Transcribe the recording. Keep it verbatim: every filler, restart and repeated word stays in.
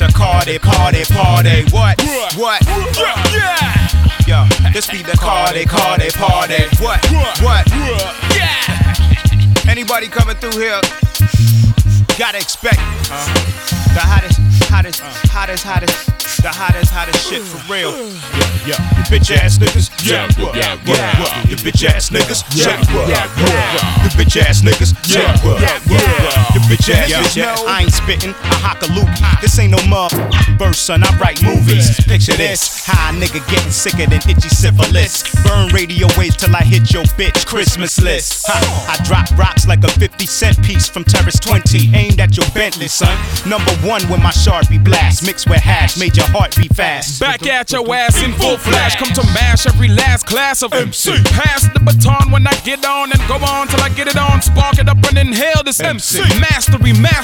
the Cardi, party, party. What? What? Yeah. Yo, this be the Cardi, Cardi, party. What? What? Yeah. Anybody coming through here? Gotta expect uh, the hottest, hottest, hottest, hottest, the hottest, hottest shit for real. Yeah, yeah. You bitch ass niggas, yeah, yeah, yeah. You bitch ass niggas, yeah, yeah, yeah. You bitch ass niggas, yeah, yeah, yeah. You bitch ass niggas. I ain't spittin', I hock a loogie. This ain't no mug burst, son. I write movies. Picture this: high nigga getting sicker than itchy syphilis. Burn radio waves till I hit your bitch Christmas list. Ha, I drop rocks like a fifty cent piece from Terrace twenty. Aimed at your Bentley, son. Number one with my Sharpie blast. Mixed with hash, made your heart beat fast. Back at your ass in full flash. Come to mash every last class of M C. Pass the baton when I get on and go on till I get it on. Spark it up and inhale this M C. Mastery, master.